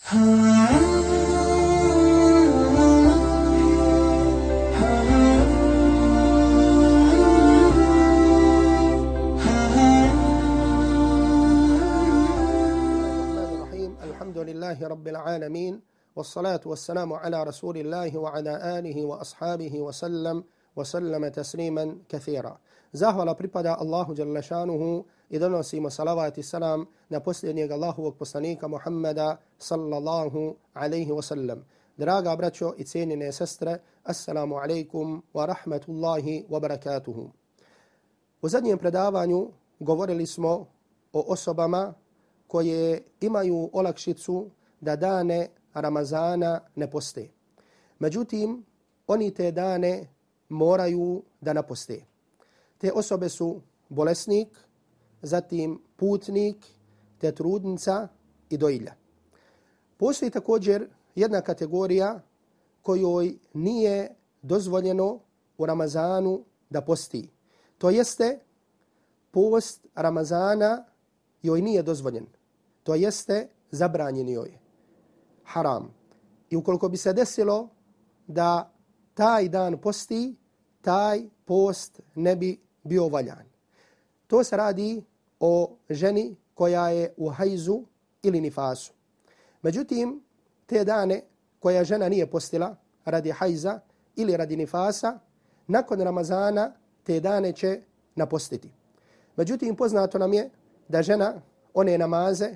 الحمد لله رب العالمين والصلاة والسلام على رسول الله وعلى آله وأصحابه وسلم تسليما كثيرا. Zahvala pripada Allahu dželle šanuhu i donosimo salavat i salam na posljednjeg Allahovog poslanika Muhammeda sallallahu alaihi wa sallam. Draga braćo i cijenjene sestre, assalamu alaikum wa rahmatullahi wa barakatuhu. U zadnjem predavanju govorili smo o osobama koje imaju olakšicu da dane Ramazana ne poste. Međutim, oni te dane moraju da naposte. Te osobe su bolesnik, zatim putnik, te trudnica i dojilja. Postoji također jedna kategorija kojoj nije dozvoljeno u Ramazanu da posti. To jeste post Ramazana joj nije dozvoljen. To jeste zabranjen joj. Haram. I ukoliko bi se desilo da taj dan posti, taj post ne bi bio valjan. To se radi o ženi koja je u hajzu ili nifasu. Međutim, te dane koja žena nije postila radi hajza ili radi nifasa, nakon Ramazana te dane će napostiti. Međutim, poznato nam je da žena one namaze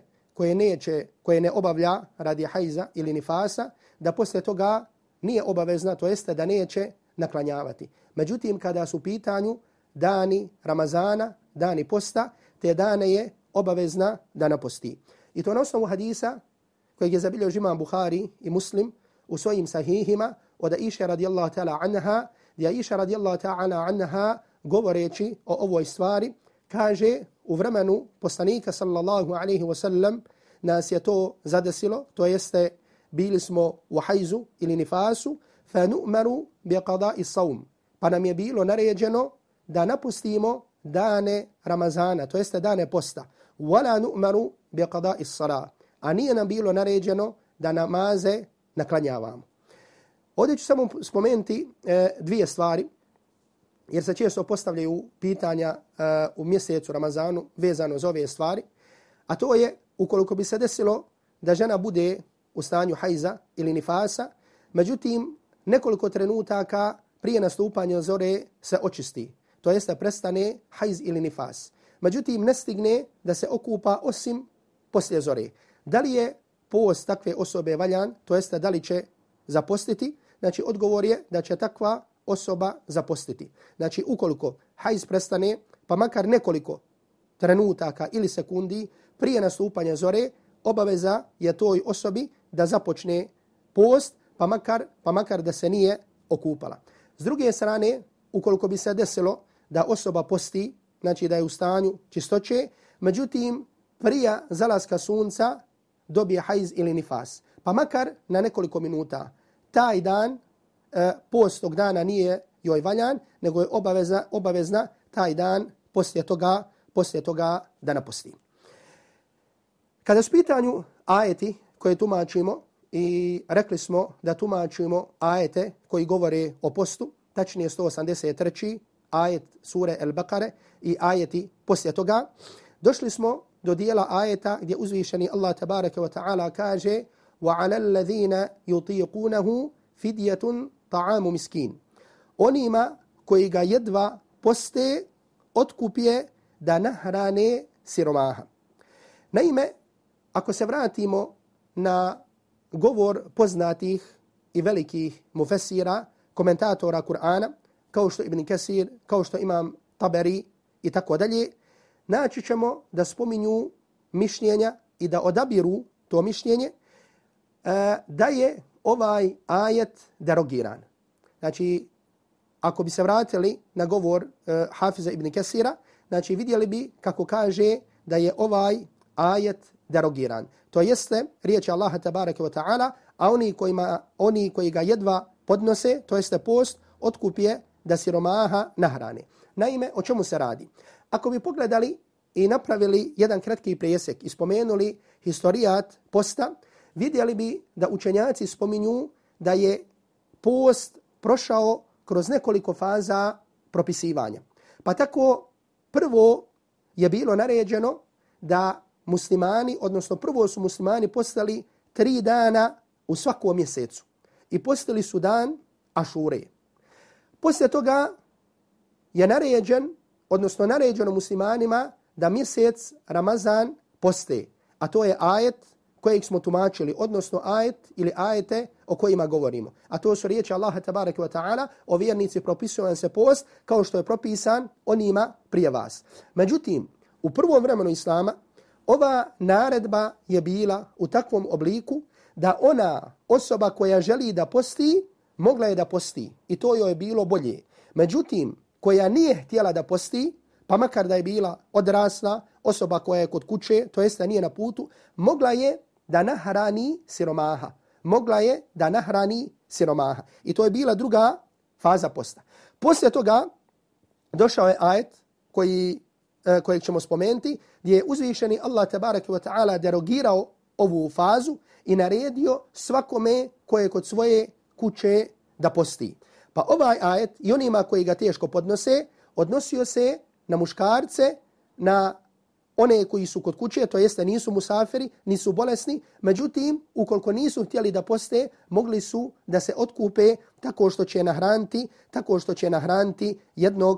koje ne obavlja radi hajza ili nifasa, da posle toga nije obavezna, to jeste da neće naklanjavati. Međutim, kada su u pitanju dani Ramazana, dani posta, te dane je obavezna da naposti. I to na osnovu hadisa kojeg je zabilježio imam Buhari i Muslim u svojim sahihima od Aisha radijallahu ta'ala anha, gdje Aisha radijallahu ta'ala anha govoreći o ovoj stvari, kaže u vremenu poslanika sallallahu alaihi wa sallam nas je to zadesilo, to jeste bili smo u hajzu ili nifasu, fa nu'maru bi qada'i saum. Pa nam je bilo naređeno da napustimo dane Ramazana, to jeste dane posta. Wala nu'maru bi qada'i salah. A nije nam bilo naređeno da namaze naklanjavamo. Ovdje ću samo spomenuti dvije stvari, jer se često postavljaju pitanja u mjesecu Ramazanu vezano za ove stvari. A to je, ukoliko bi se desilo da žena bude u stanju hajza ili nifasa, međutim, nekoliko trenutaka prije nastupanja zore se očisti. To jeste prestane hajz ili nifas. Međutim, ne stigne da se okupa osim poslije zore. Da li je post takve osobe valjan, to jeste da li će zapostiti? Znači, odgovor je da će takva osoba zapostiti. Znači, ukoliko hajz prestane, pa makar nekoliko trenutaka ili sekundi prije nastupanja zore, obaveza je toj osobi da započne post, pa makar da se nije okupala. S druge strane, ukoliko bi se desilo da osoba posti, znači da je u stanju čistoće, međutim, prije zalaska sunca dobije hajz ili nifas, pa makar na nekoliko minuta, taj dan, post tog dana nije joj valjan, nego je obavezna taj dan poslije toga da naposti. Kada su pitanju ajeti koje tumačimo, i rekli smo da tumačimo ajete koji govore o postu, tačnije 183. ajet sure El-Bakare i ajeti poslije toga, došli smo do dijela ajeta gdje uzvišeni Allah tabaraka wa ta'ala kaže وَعَلَى الَّذِينَ يُطِيقُونَهُ فِدْيَةٌ ta'amu miskin. Onima koji ga jedva poste, otkup je da nahrane siromaha. Naime, ako se vratimo na govor poznatih i velikih mufesira, komentatora Kur'ana, kao što Ibn Kasir, kao što Imam Taberi i tako dalje, naći ćemo da spominju mišljenja i da odabiru to mišljenje da je ovaj ajet derogiran. Znači, ako bi se vratili na govor Hafiza Ibn Kasira, znači vidjeli bi kako kaže da je ovaj ajet derogiran. To jeste riječi Allaha tabaraka wa ta'ala, a oni koji ga jedva podnose, to jeste post, otkup je da siromaha nahrane. Naime, o čemu se radi? Ako bi pogledali i napravili jedan kratki presjek i spomenuli historijat posta, vidjeli bi da učenjaci spominju da je post prošao kroz nekoliko faza propisivanja. Pa tako prvo je bilo naređeno da muslimani, odnosno prvo su muslimani postali 3 dana u svakom mjesecu. I postali su dan Ašure. Poslije toga je naređeno muslimanima da mjesec Ramazan poste. A to je ajet kojeg smo tumačili, odnosno ajet ili ajete o kojima govorimo. A to su riječi Allaha tabaraka wa ta'ala, o vjernici propisuju vam se post kao što je propisan onima prije vas. Međutim, u prvom vremenu Islama ova naredba je bila u takvom obliku da ona osoba koja želi da posti, mogla je da posti. I to joj je bilo bolje. Međutim, koja nije htjela da posti, pa makar da je bila odrasla, osoba koja je kod kuće, to jest da nije na putu, mogla je da nahrani siromaha. I to je bila druga faza posta. Poslije toga došao je ajet kojeg ćemo spomenuti, gdje je uzvišeni Allah tabaraka wa ta'ala derogirao ovu fazu i naredio svakome koje kod svoje kuće da posti. Pa ovaj ajet i onima koji ga teško podnose, odnosio se na muškarce, na one koji su kod kuće, to jeste nisu musafiri, nisu bolesni, međutim, ukoliko nisu htjeli da poste, mogli su da se otkupe tako što će nahraniti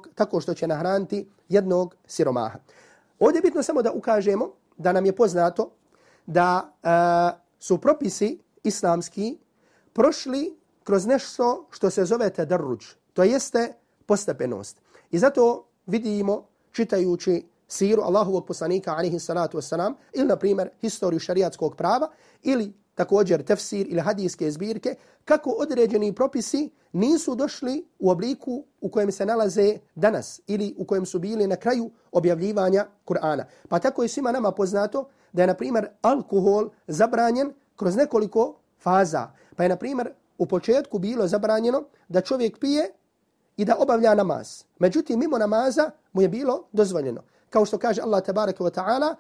jednog siromaha. Ovdje je bitno samo da ukažemo da nam je poznato da su propisi islamski prošli kroz nešto što se zove tadarruđ, to jeste postepenost. I zato vidimo, čitajući siru Allahovog poslanika alejhi salatu vesselam, ili na primjer historiju šerijatskog prava, ili također tefsir ili hadijske zbirke, kako određeni propisi nisu došli u obliku u kojem se nalaze danas ili u kojem su bili na kraju objavljivanja Kur'ana. Pa tako je svima nama poznato da je, na primjer, alkohol zabranjen kroz nekoliko faza. Pa je, na primjer, u početku bilo zabranjeno da čovjek pije i da obavlja namaz. Međutim, mimo namaza mu je bilo dozvoljeno. Kao što kaže Allah tabaraka wa ta'ala,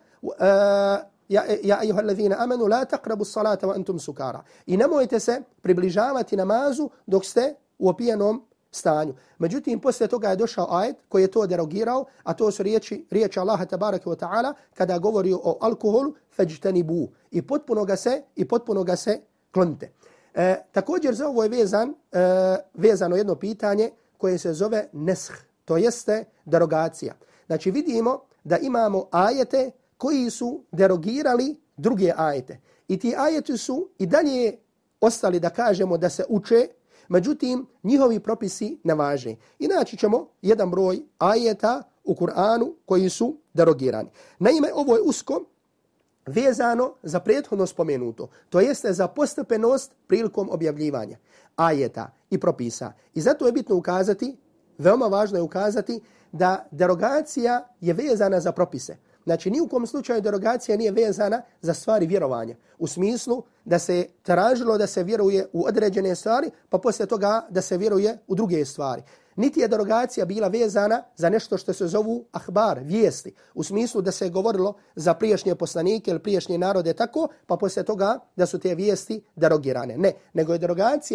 ja ejuhallazina amanu la taqrabu salata wa antum sukara. I nemojte se približavati namazu dok ste u opijenom stanju. Međutim, poslije toga je došao ajet koji je to derogirao, a to su riječi Allaha tabaraka wa ta'ala kada govori o alkoholu, fajtanibu. I potpuno ga se klonite. Također za ovo je vezano jedno pitanje koje se zove nesh, to jeste derogacija. Znači vidimo da imamo ajete koji su derogirali druge ajete. I ti ajeti su i dalje ostali, da kažemo, da se uče, međutim njihovi propisi ne važe. Inači ćemo jedan broj ajeta u Kur'anu koji su derogirani. Naime, ovo je usko vezano za prethodno spomenuto, to jeste za postepenost prilikom objavljivanja ajeta i propisa. I zato je bitno ukazati, veoma važno je ukazati, da derogacija je vezana za propise. Znači, ni u kom slučaju derogacija nije vezana za stvari vjerovanja. U smislu da se tražilo da se vjeruje u određene stvari, pa poslije toga da se vjeruje u druge stvari. Niti je derogacija bila vezana za nešto što se zovu ahbar, vijesti. U smislu da se je govorilo za prijašnje poslanike ili prijašnje narode tako, pa poslije toga da su te vijesti derogirane. Ne, nego je derogacija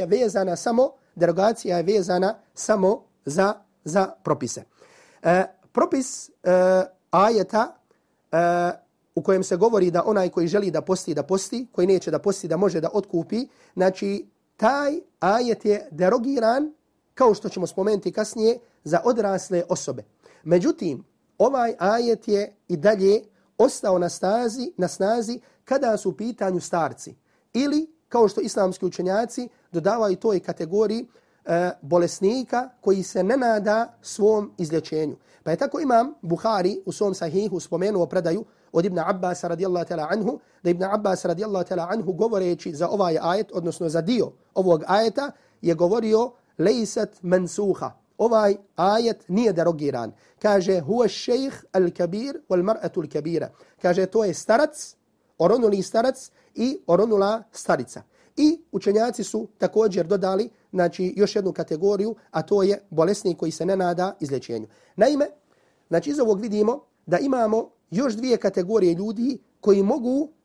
vezana samo za propise. Propis ajeta u kojem se govori da onaj koji želi da posti, koji neće da posti, da može da otkupi, znači taj ajet je derogiran, kao što ćemo spomenuti kasnije, za odrasle osobe. Međutim, ovaj ajet je i dalje ostao na snazi kada su u pitanju starci. Ili, kao što islamski učenjaci dodavaju toj kategoriji, bolesnika koji se ne nada svom izlječenju. Pa je tako imam Buhari u svom sahihu spomenuo predaju od Ibn Abbas radijallahu ta'ala anhu, da Ibn Abbas radijallahu ta'ala anhu govoreći za ovaj ajet, odnosno za dio ovog ajeta, je govorio lejsat mansuha. Ovaj ajet nije derogiran. Kaže, huwa šejh al-kabir wal mar'atu al-kabira. Kaže, to je starac, oronuli starac i oronula starica. I učenjaci su također dodali, znači, još jednu kategoriju, a to je bolesnik koji se ne nada izlječenju. Naime, znači, iz ovog vidimo da imamo još dvije kategorije ljudi koji mogu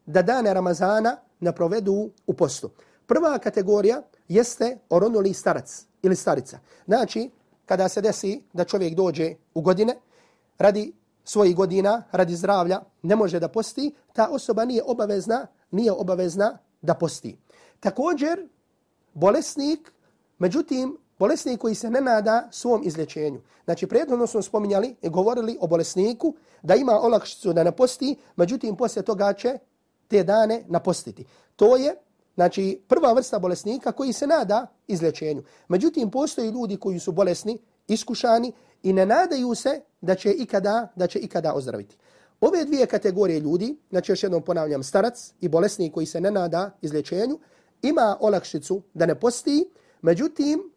da dane Ramazana ne provedu u postu. Prva kategorija jeste oronuli starac ili starica. Znači, kada se desi da čovjek dođe u godine, radi svojih godina, radi zdravlja, ne može da posti, ta osoba nije obavezna da posti. Također, bolesnik, međutim, bolesnik koji se ne nada svom izlječenju. Znači, prethodno smo spominjali i govorili o bolesniku da ima olakšicu da ne posti, međutim, poslije toga će te dane napostiti. To je, znači, prva vrsta bolesnika koji se nada izlječenju. Međutim, postoji ljudi koji su bolesni, iskušani i ne nadaju se da će ikada ozdraviti. Ove dvije kategorije ljudi, znači još jednom ponavljam, starac i bolesnik koji se ne nada izlječenju, ima olakšicu da ne posti, međutim,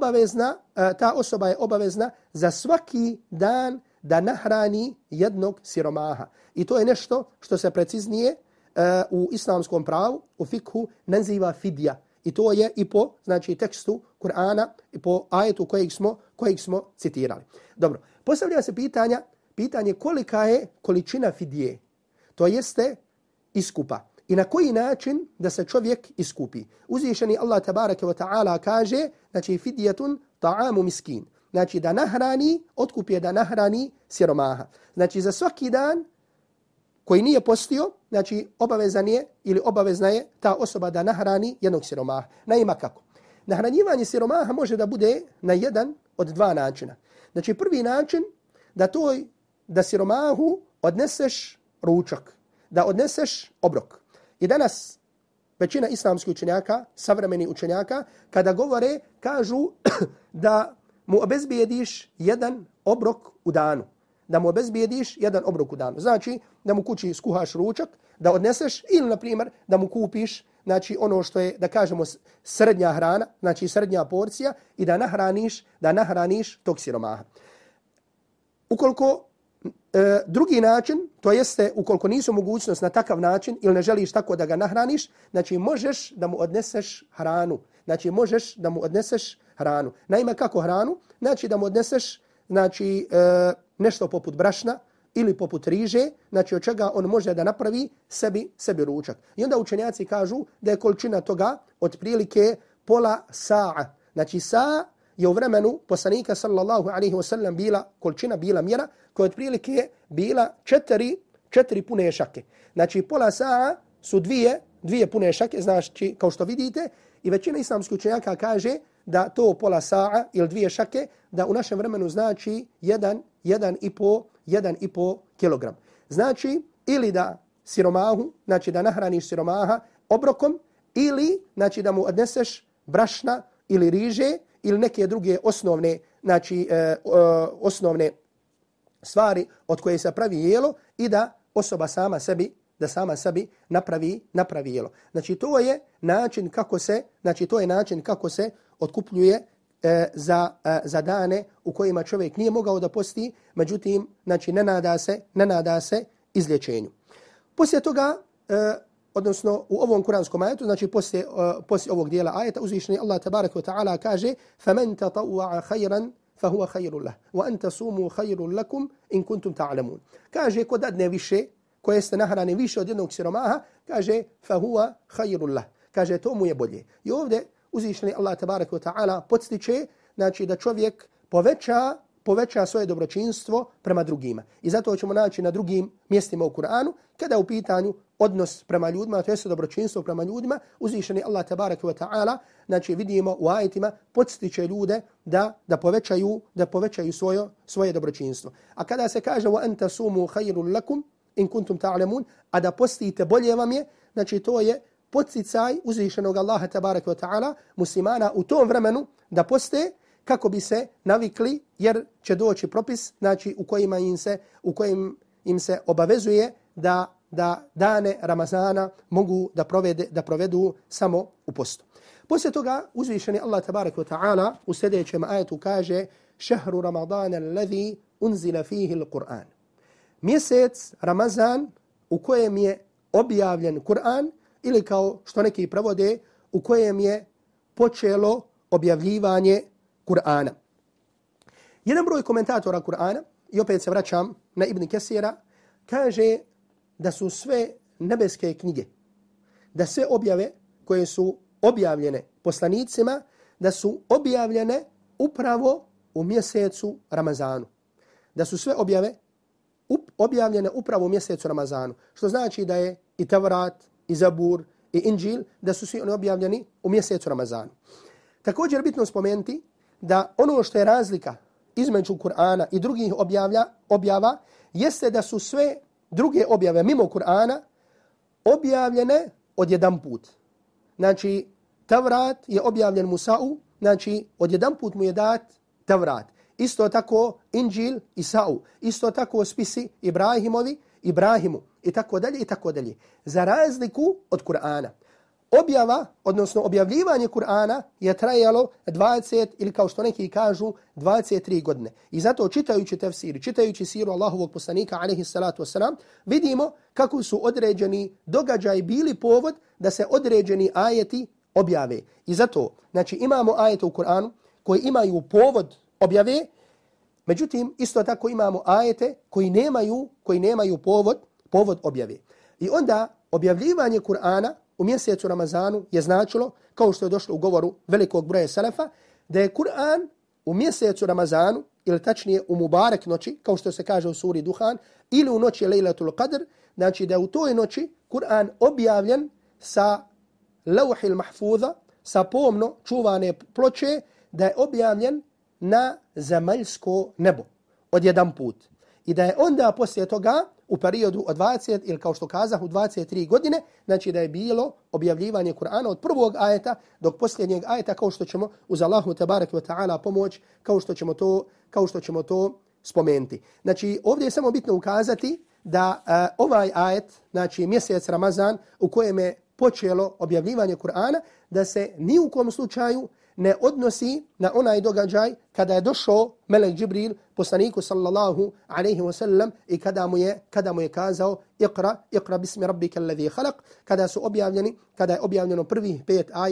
ta osoba je obavezna za svaki dan da nahrani jednog siromaha. I to je nešto što se preciznije u islamskom pravu, u fikhu, naziva fidja. I to je i po tekstu Kur'ana i po ajetu kojeg smo citirali. Dobro, postavlja se pitanje kolika je količina fidje, to jeste iskupa. I na koji način da se čovjek iskupi. Uzvišeni Allah tabaraka wa ta'ala kaže, znači fidjetun ta'amu miskin. Znači da nahrani, otkup je da nahrani siromaha. Znači za svaki dan koji nije postio, znači obavezna je ta osoba da nahrani jednog siromaha. Naime kako? Nahranjivanje siromaha može da bude na jedan od dva načina. Znači prvi način da siromahu odneseš ručak, da odneseš obrok. I danas većina islamskih učenjaka, savremenih učenjaka, kada govore, kažu da mu obezbijediš jedan obrok u danu. Da mu obezbijediš jedan obrok u danu. Znači da mu kući skuhaš ručak, da odneseš ili, na primjer, da mu kupiš znači ono što je, da kažemo, srednja hrana, znači srednja porcija i da nahraniš tog siromaha. Ukoliko drugi način, to jeste ukoliko nisu mogućnost na takav način ili ne želiš tako da ga nahraniš, znači možeš da mu odneseš hranu. Naime, kako hranu? Znači da mu odneseš nešto poput brašna ili poput riže, znači od čega on može da napravi sebi ručak. I onda učenjaci kažu da je količina toga otprilike pola sa'a. Znači sa'a je u vremenu poslanika sallallahu alaihi wa sallam bila mjera koja otprilike bila četiri pune šake. Znači pola sa'a su dvije pune šake, znači kao što vidite, i većina islamskih učenjaka kaže da to pola sa'a ili dvije šake da u našem vremenu znači 1,5 kilogram. Znači ili da siromahu, znači da nahraniš siromaha obrokom ili znači da mu odneseš brašna ili riže ili neke druge osnovne stvari od koje se pravi jelo i da osoba sama sebi napravi jelo. Znači to je način kako se otkupljuje za dane u kojima čovjek nije mogao da posti, međutim znači ne nada se izlječenju. Poslije toga odnosno u ovom kuranskom ajetu, znači poslije ovog dijela ajeta, uzvišeni Allah tabaraka wa ta'ala kaže فَمَنْ تَطَوَّعَ خَيْرًا فَهُوَ خَيْرٌ لَهُ وَأَنْ تَصُومُوا خَيْرٌ لَكُمْ إِنْ كُنْتُمْ تَعْلَمُونَ. Kaže ko dadne više, koje ste nahrani više od jednog siromaha, kaže فَهُوَ خَيْرٌ لَهُ. Kaže to mu je bolje. I ovdje uzvišeni Allah tabaraka wa ta'ala podstiče, znači da čovjek poveća svoje dobročinstvo prema drugima. I zato ćemo naći na drugim mjestima u Kur'anu, kada u pitanju odnos prema ljudima, to jest dobročinstvo prema ljudima, uzvišeni Allah tabaraka wa ta'ala, znači vidimo u ajetima, podstiče ljude da povećaju svoje dobročinstvo. A kada se kaže وَأَنْ تَصُومُوا خَيْرٌ لَكُمْ إِنْ كُنْتُمْ تَعْلَمُونَ, a da postite bolje vam je, znači to je podsticaj uzvišenog Allaha tabaraka wa ta'ala muslimana u tom vremenu da poste kako bi se navikli, jer će doći propis, znači u kojim im se obavezuje da dane Ramazana mogu da provedu samo u postu. Poslije toga uzvišeni Allah tabaraka wa ta'ala u sljedećem ajetu kaže šehru Ramadana alladhi unzila fihi al-Qur'an. Mjesec Ramazan u kojem je objavljen Kur'an, ili kao što neki prevode, u kojem je počelo objavljivanje Kur'ana. Jedan broj komentatora Kur'ana, i opet se vraćam na Ibn Kesira, kaže da su sve nebeske knjige, da sve objave koje su objavljene poslanicima, da su objavljene upravo u mjesecu Ramazanu. Da su sve objave objavljene upravo u mjesecu Ramazanu. Što znači da je i Tevrat, i Zabur, i Inđil, da su svi oni objavljeni u mjesecu Ramazanu. Također je bitno spomenuti da ono što je razlika između Kur'ana i drugih objava jeste da su sve druge objave mimo Kur'ana objavljene odjedan put. Znači, Tevrat je objavljen Musa'u, znači odjedan put mu je dat Tevrat. Isto tako Inđil Isa'u, isto tako spisi Ibrahimu i tako dalje i tako dalje. Za razliku od Kur'ana. Objava, odnosno objavljivanje Kur'ana je trajalo 20 ili kao što neki kažu 23 godine. I zato čitajući tefsir, čitajući siru Allahovog poslanika alejhi salatu vesselam, vidimo kako su određeni događaji bili povod da se određeni ajeti objave. I zato, znači imamo ajete u Kur'anu koji imaju povod objave, međutim isto tako imamo ajete koji nemaju povod objave. I onda objavljivanje Kur'ana u mjesecu Ramazanu je značilo, kao što je došlo u govoru velikog broja selefa, da je Kur'an u mjesecu Ramazanu, ili tačnije u Mubarak noći, kao što se kaže u suri Duhan, ili u noći Lejlatul Qadr, znači da je u toj noći Kur'an objavljen sa Lauhil Mahfuza, sa pomno čuvane ploče, da je objavljen na zemaljsko nebo odjedan put. I da je onda poslije toga u periodu od 20 ili kao što kazah u 23 godine, znači da je bilo objavljivanje Kur'ana od prvog ajeta do posljednjeg ajeta, kao što ćemo uz Allahu tebareke ve taala pomoć, kao što ćemo to spomenuti. Znači ovdje je samo bitno ukazati da ovaj ajet, znači mjesec Ramazan u kojem je počelo objavljivanje Kur'ana, da se ni u kom slučaju ne odnosi na onaj događaj kada je došao Melek Džibril poslaniku sallallahu alejhi ve sellem i kada mu je kazao iqra bismi rabbika alladhi khalaq, kada je objavljeno prvih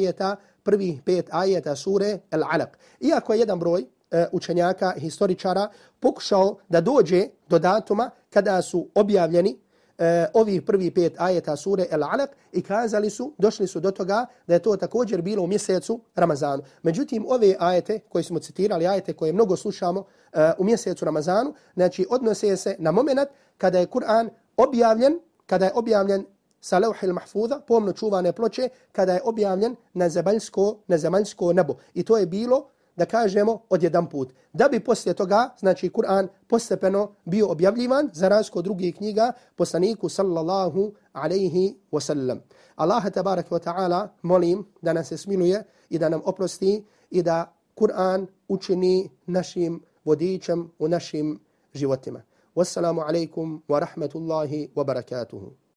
pet ajeta sure Al-Alaq. Iako je jedan broj učenjaka i historičara pokušao da dođe do datuma kada su objavljeni ovih prvi 5 ajeta sure Al-Alaq i došli su do toga da je to također bilo u mjesecu Ramazanu. Međutim, ove ajete koje smo citirali, ajete koje mnogo slušamo u mjesecu Ramazanu, znači odnose se na moment kada je Kur'an objavljen sa Lauhil Mahfuza, pomno čuvane ploče, kada je objavljen na zemaljsko nebo. I to je bilo, da kažemo, odjedan put. Da bi poslije toga, znači Kur'an postepeno bio objavljivan za razliku od drugih knjiga poslaniku sallallahu alejhi ve sellem. Allaha tebareke ve taala molim da nas se smiluje i da nam oprosti i da Kur'an učini našim vodičem u našim životima. Wassalamu alaikum wa rahmatullahi wa barakatuhu.